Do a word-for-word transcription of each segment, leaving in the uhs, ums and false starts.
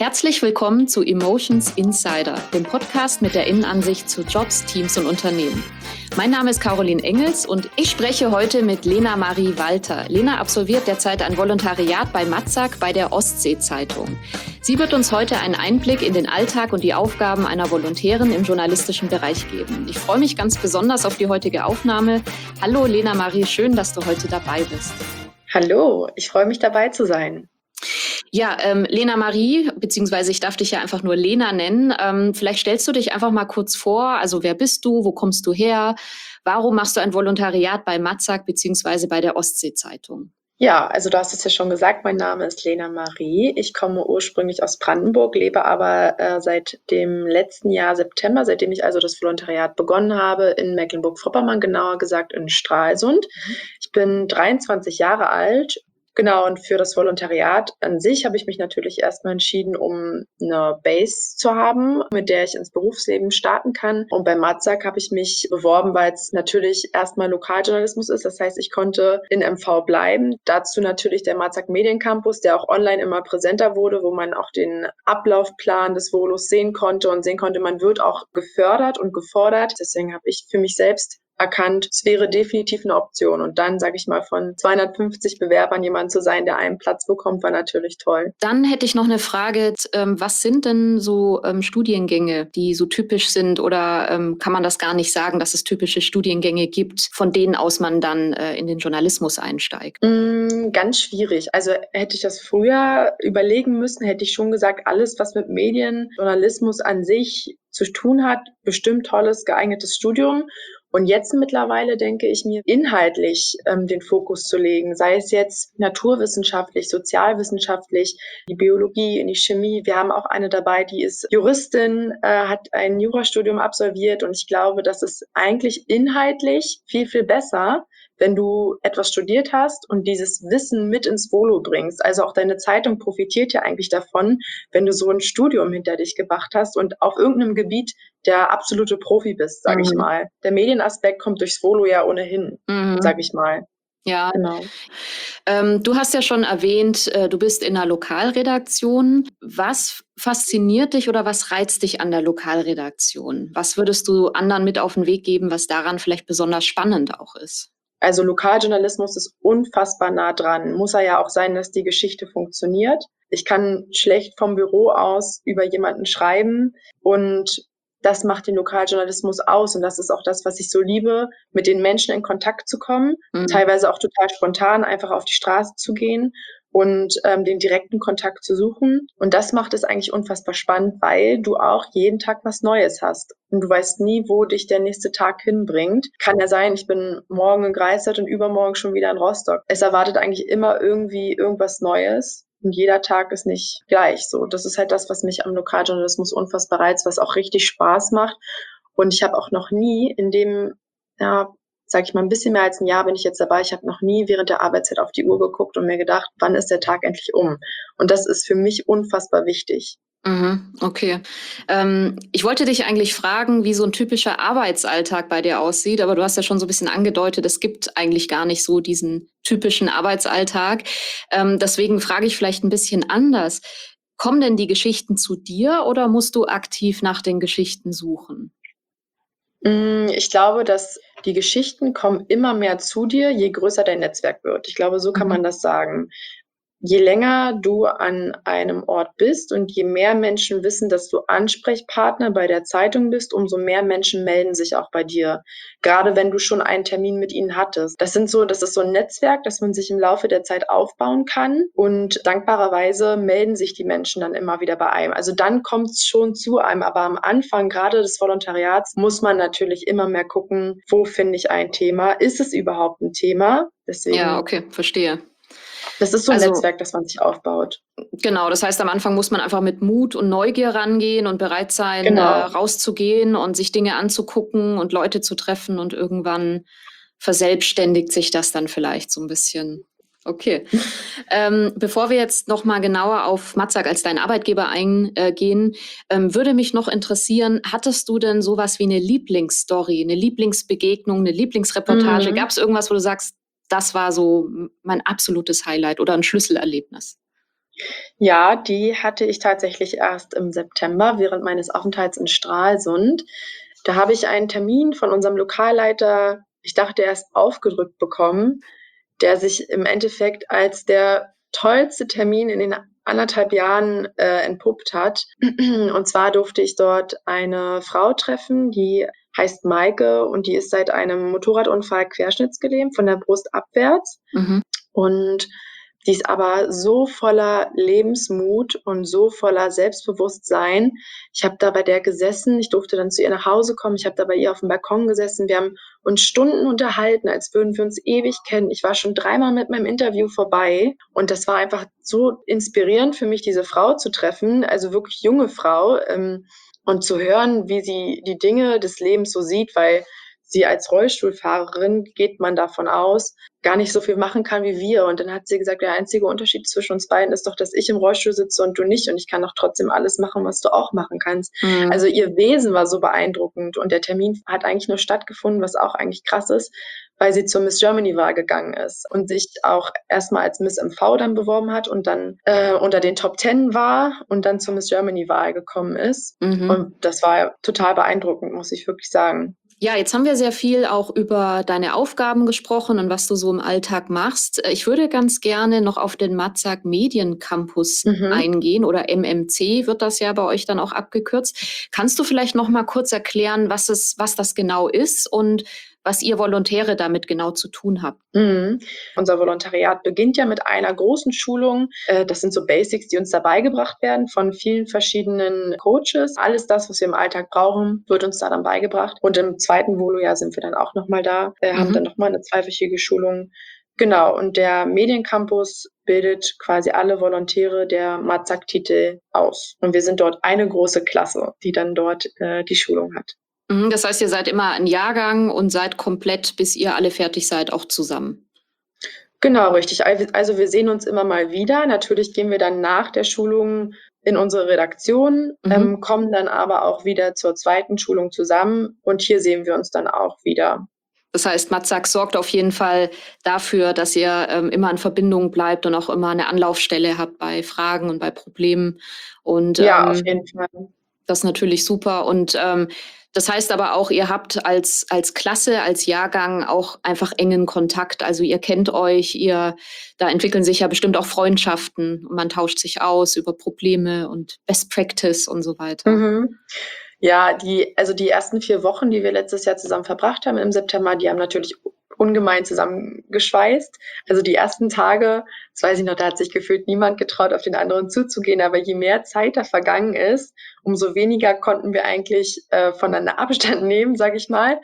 Herzlich willkommen zu Emotions Insider, dem Podcast mit der Innenansicht zu Jobs, Teams und Unternehmen. Mein Name ist Caroline Engels und ich spreche heute mit Lena Marie Walter. Lena absolviert derzeit ein Volontariat bei Matzak bei der Ostsee-Zeitung. Sie wird uns heute einen Einblick in den Alltag und die Aufgaben einer Volontärin im journalistischen Bereich geben. Ich freue mich ganz besonders auf die heutige Aufnahme. Hallo Lena Marie, schön, dass du heute dabei bist. Hallo, ich freue mich dabei zu sein. Ja, ähm, Lena Marie, beziehungsweise ich darf dich ja einfach nur Lena nennen. Ähm, vielleicht stellst du dich einfach mal kurz vor. Also wer bist du? Wo kommst du her? Warum machst du ein Volontariat bei Matzak beziehungsweise bei der Ostsee-Zeitung? Ja, also du hast es ja schon gesagt, mein Name ist Lena Marie. Ich komme ursprünglich aus Brandenburg, lebe aber äh, seit dem letzten Jahr September, seitdem ich also das Volontariat begonnen habe, in Mecklenburg-Vorpommern, genauer gesagt in Stralsund. Ich bin dreiundzwanzig Jahre alt. Genau, und für das Volontariat an sich habe ich mich natürlich erstmal entschieden, um eine Base zu haben, mit der ich ins Berufsleben starten kann. Und bei Matzak habe ich mich beworben, weil es natürlich erstmal Lokaljournalismus ist. Das heißt, ich konnte in M V bleiben. Dazu natürlich der Matzak Mediencampus, der auch online immer präsenter wurde, wo man auch den Ablaufplan des Volos sehen konnte und sehen konnte, man wird auch gefördert und gefordert. Deswegen habe ich für mich selbst erkannt, es wäre definitiv eine Option. Und dann, sage ich mal, von zweihundertfünfzig Bewerbern jemand zu sein, der einen Platz bekommt, war natürlich toll. Dann hätte ich noch eine Frage. Ähm, was sind denn so ähm, Studiengänge, die so typisch sind? Oder ähm, kann man das gar nicht sagen, dass es typische Studiengänge gibt, von denen aus man dann äh, in den Journalismus einsteigt? Mm, ganz schwierig. Also hätte ich das früher überlegen müssen, hätte ich schon gesagt, alles, was mit Medien, Journalismus an sich zu tun hat, bestimmt tolles, geeignetes Studium. Und jetzt mittlerweile denke ich mir, inhaltlich ähm, den Fokus zu legen, sei es jetzt naturwissenschaftlich, sozialwissenschaftlich, die Biologie, die Chemie. Wir haben auch eine dabei, die ist Juristin, äh, hat ein Jurastudium absolviert und ich glaube, das ist eigentlich inhaltlich viel, viel besser, wenn du etwas studiert hast und dieses Wissen mit ins Volo bringst. Also auch deine Zeitung profitiert ja eigentlich davon, wenn du so ein Studium hinter dich gebracht hast und auf irgendeinem Gebiet der absolute Profi bist, sage mhm. ich mal. Der Medienaspekt kommt durchs Volo ja ohnehin, mhm. sage ich mal. Ja, genau. Ähm, du hast ja schon erwähnt, äh, du bist in einer Lokalredaktion. Was fasziniert dich oder was reizt dich an der Lokalredaktion? Was würdest du anderen mit auf den Weg geben, was daran vielleicht besonders spannend auch ist? Also Lokaljournalismus ist unfassbar nah dran. Muss er ja auch sein, dass die Geschichte funktioniert. Ich kann schlecht vom Büro aus über jemanden schreiben und das macht den Lokaljournalismus aus. Und das ist auch das, was ich so liebe, mit den Menschen in Kontakt zu kommen, mhm. teilweise auch total spontan einfach auf die Straße zu gehen und ähm, den direkten Kontakt zu suchen. Und das macht es eigentlich unfassbar spannend, weil du auch jeden Tag was Neues hast. Und du weißt nie, wo dich der nächste Tag hinbringt. Kann ja sein, ich bin morgen in Greifswald und übermorgen schon wieder in Rostock. Es erwartet eigentlich immer irgendwie irgendwas Neues. Und jeder Tag ist nicht gleich so. Das ist halt das, was mich am Lokaljournalismus unfassbar reizt, was auch richtig Spaß macht. Und ich habe auch noch nie in dem, ja, sag ich mal, ein bisschen mehr als ein Jahr bin ich jetzt dabei. Ich habe noch nie während der Arbeitszeit auf die Uhr geguckt und mir gedacht, wann ist der Tag endlich um? Und das ist für mich unfassbar wichtig. Mhm, okay. Ähm, ich wollte dich eigentlich fragen, wie so ein typischer Arbeitsalltag bei dir aussieht, aber du hast ja schon so ein bisschen angedeutet, es gibt eigentlich gar nicht so diesen typischen Arbeitsalltag. Ähm, deswegen frage ich vielleicht ein bisschen anders. Kommen denn die Geschichten zu dir oder musst du aktiv nach den Geschichten suchen? Ich glaube, dass die Geschichten kommen immer mehr zu dir, je größer dein Netzwerk wird. Ich glaube, so kann mhm. man das sagen. Je länger du an einem Ort bist und je mehr Menschen wissen, dass du Ansprechpartner bei der Zeitung bist, umso mehr Menschen melden sich auch bei dir. Gerade wenn du schon einen Termin mit ihnen hattest. Das sind so, das ist so ein Netzwerk, das man sich im Laufe der Zeit aufbauen kann. Und dankbarerweise melden sich die Menschen dann immer wieder bei einem. Also dann kommt es schon zu einem. Aber am Anfang, gerade des Volontariats, muss man natürlich immer mehr gucken, wo finde ich ein Thema? Ist es überhaupt ein Thema? Deswegen, ja, okay, verstehe. Das ist so ein also, Netzwerk, das man sich aufbaut. Genau, das heißt, am Anfang muss man einfach mit Mut und Neugier rangehen und bereit sein, genau. äh, rauszugehen und sich Dinge anzugucken und Leute zu treffen und irgendwann verselbstständigt sich das dann vielleicht so ein bisschen. Okay. ähm, bevor wir jetzt noch mal genauer auf Matzak als deinen Arbeitgeber eingehen, ähm, würde mich noch interessieren, hattest du denn sowas wie eine Lieblingsstory, eine Lieblingsbegegnung, eine Lieblingsreportage? Mhm. Gab es irgendwas, wo du sagst, das war so mein absolutes Highlight oder ein Schlüsselerlebnis? Ja, die hatte ich tatsächlich erst im September während meines Aufenthalts in Stralsund. Da habe ich einen Termin von unserem Lokalleiter, ich dachte erst aufgedrückt bekommen, der sich im Endeffekt als der tollste Termin in den anderthalb Jahren äh, entpuppt hat. Und zwar durfte ich dort eine Frau treffen, die heißt Maike und die ist seit einem Motorradunfall querschnittsgelähmt von der Brust abwärts. Mhm. Und die ist aber so voller Lebensmut und so voller Selbstbewusstsein. Ich habe da bei der gesessen, ich durfte dann zu ihr nach Hause kommen, ich habe da bei ihr auf dem Balkon gesessen. Wir haben uns Stunden unterhalten, als würden wir uns ewig kennen. Ich war schon dreimal mit meinem Interview vorbei und das war einfach so inspirierend für mich, diese Frau zu treffen, also wirklich junge Frau, ähm, und zu hören, wie sie die Dinge des Lebens so sieht, weil sie als Rollstuhlfahrerin, geht man davon aus, gar nicht so viel machen kann wie wir. Und dann hat sie gesagt, der einzige Unterschied zwischen uns beiden ist doch, dass ich im Rollstuhl sitze und du nicht. Und ich kann doch trotzdem alles machen, was du auch machen kannst. Mhm. Also ihr Wesen war so beeindruckend. Und der Termin hat eigentlich nur stattgefunden, was auch eigentlich krass ist, weil sie zur Miss Germany-Wahl gegangen ist und sich auch erstmal als Miss M V dann beworben hat und dann äh, unter den Top Ten war und dann zur Miss Germany-Wahl gekommen ist. Mhm. Und das war total beeindruckend, muss ich wirklich sagen. Ja, jetzt haben wir sehr viel auch über deine Aufgaben gesprochen und was du so im Alltag machst. Ich würde ganz gerne noch auf den Matzak Mediencampus Mhm. eingehen oder M M C wird das ja bei euch dann auch abgekürzt. Kannst du vielleicht noch mal kurz erklären, was es, was das genau ist und was ihr Volontäre damit genau zu tun habt? Mhm. Unser Volontariat beginnt ja mit einer großen Schulung. Äh, das sind so Basics, die uns da beigebracht werden von vielen verschiedenen Coaches. Alles das, was wir im Alltag brauchen, wird uns da dann beigebracht. Und im zweiten Volo-Jahr sind wir dann auch nochmal da, äh, haben Mhm. dann nochmal eine zweiwöchige Schulung. Genau, und der Mediencampus bildet quasi alle Volontäre der Matzak-Titel aus. Und wir sind dort eine große Klasse, die dann dort äh, die Schulung hat. Mhm, das heißt, ihr seid immer ein Jahrgang und seid komplett, bis ihr alle fertig seid, auch zusammen. Genau, richtig. Also wir sehen uns immer mal wieder. Natürlich gehen wir dann nach der Schulung in unsere Redaktion, Mhm. ähm, kommen dann aber auch wieder zur zweiten Schulung zusammen und hier sehen wir uns dann auch wieder. Das heißt, Matzak sorgt auf jeden Fall dafür, dass ihr ähm, immer in Verbindung bleibt und auch immer eine Anlaufstelle habt bei Fragen und bei Problemen. Und Ja, auf ähm, jeden Fall. das ist natürlich super. Und ähm, das heißt aber auch, ihr habt als, als Klasse, als Jahrgang auch einfach engen Kontakt. Also ihr kennt euch, ihr, da entwickeln sich ja bestimmt auch Freundschaften und man tauscht sich aus über Probleme und Best Practice und so weiter. Mhm. Ja, die, also die ersten vier Wochen, die wir letztes Jahr zusammen verbracht haben im September, die haben natürlich ungemein zusammengeschweißt. Also die ersten Tage, das weiß ich noch, da hat sich gefühlt niemand getraut, auf den anderen zuzugehen. Aber je mehr Zeit da vergangen ist, umso weniger konnten wir eigentlich äh, voneinander Abstand nehmen, sage ich mal.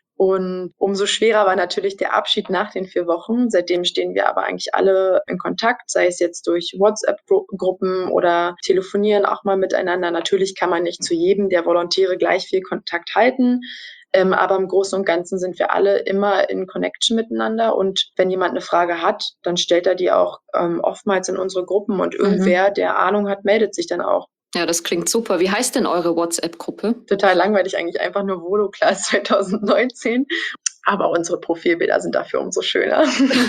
Und umso schwerer war natürlich der Abschied nach den vier Wochen. Seitdem stehen wir aber eigentlich alle in Kontakt, sei es jetzt durch WhatsApp-Gruppen oder telefonieren auch mal miteinander. Natürlich kann man nicht zu jedem der Volontäre gleich viel Kontakt halten. Ähm, aber im Großen und Ganzen sind wir alle immer in Connection miteinander. Und wenn jemand eine Frage hat, dann stellt er die auch ähm, oftmals in unsere Gruppen. Und irgendwer, Mhm. der Ahnung hat, meldet sich dann auch. Ja, das klingt super. Wie heißt denn eure WhatsApp-Gruppe? Total langweilig eigentlich, einfach nur Volo-Class zwanzig neunzehn. Aber unsere Profilbilder sind dafür umso schöner.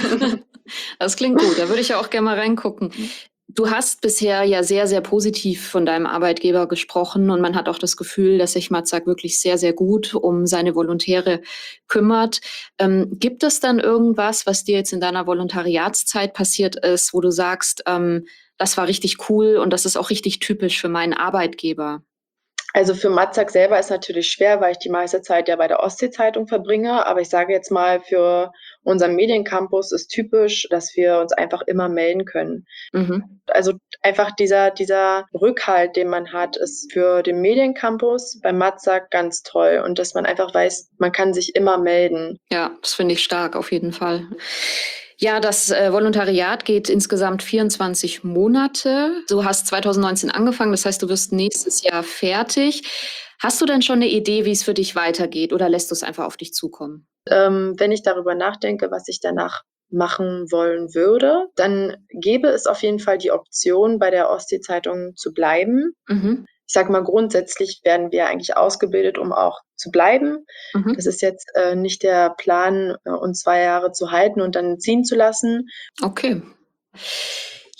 Das klingt gut, da würde ich ja auch gerne mal reingucken. Du hast bisher ja sehr, sehr positiv von deinem Arbeitgeber gesprochen und man hat auch das Gefühl, dass sich Matzak wirklich sehr, sehr gut um seine Volontäre kümmert. Ähm, gibt es dann irgendwas, was dir jetzt in deiner Volontariatszeit passiert ist, wo du sagst, ähm, das war richtig cool und das ist auch richtig typisch für meinen Arbeitgeber? Also für Matzak selber ist natürlich schwer, weil ich die meiste Zeit ja bei der Ostsee-Zeitung verbringe. Aber ich sage jetzt mal, für unseren Mediencampus ist typisch, dass wir uns einfach immer melden können. Mhm. Also einfach dieser, dieser Rückhalt, den man hat, ist für den Mediencampus bei Matzak ganz toll. Und dass man einfach weiß, man kann sich immer melden. Ja, das finde ich stark, auf jeden Fall. Ja, das äh, Volontariat geht insgesamt vierundzwanzig Monate. Du hast zwanzig neunzehn angefangen, das heißt, du wirst nächstes Jahr fertig. Hast du denn schon eine Idee, wie es für dich weitergeht oder lässt du es einfach auf dich zukommen? Ähm, wenn ich darüber nachdenke, was ich danach machen wollen würde, dann gäbe es auf jeden Fall die Option, bei der Ostsee-Zeitung zu bleiben. Mhm. Ich sage mal, grundsätzlich werden wir eigentlich ausgebildet, um auch zu bleiben. Mhm. Das ist jetzt äh, nicht der Plan, äh, uns zwei Jahre zu halten und dann ziehen zu lassen. Okay.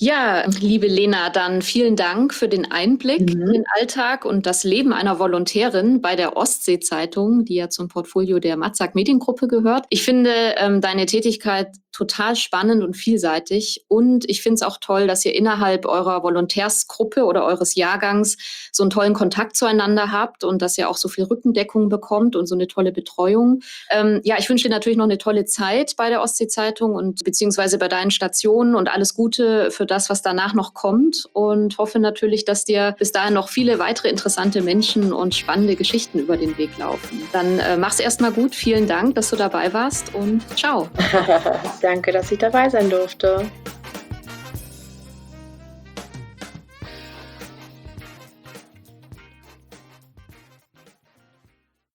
Ja, liebe Lena, dann vielen Dank für den Einblick Mhm. in den Alltag und das Leben einer Volontärin bei der Ostsee-Zeitung, die ja zum Portfolio der Matzak Mediengruppe gehört. Ich finde ähm, deine Tätigkeit total spannend und vielseitig und ich finde es auch toll, dass ihr innerhalb eurer Volontärsgruppe oder eures Jahrgangs so einen tollen Kontakt zueinander habt und dass ihr auch so viel Rückendeckung bekommt und so eine tolle Betreuung. Ähm, ja, ich wünsche dir natürlich noch eine tolle Zeit bei der Ostsee-Zeitung und beziehungsweise bei deinen Stationen und alles Gute für das, was danach noch kommt und hoffe natürlich, dass dir bis dahin noch viele weitere interessante Menschen und spannende Geschichten über den Weg laufen. Dann äh, mach's erstmal gut. Vielen Dank, dass du dabei warst und ciao. Danke, dass ich dabei sein durfte.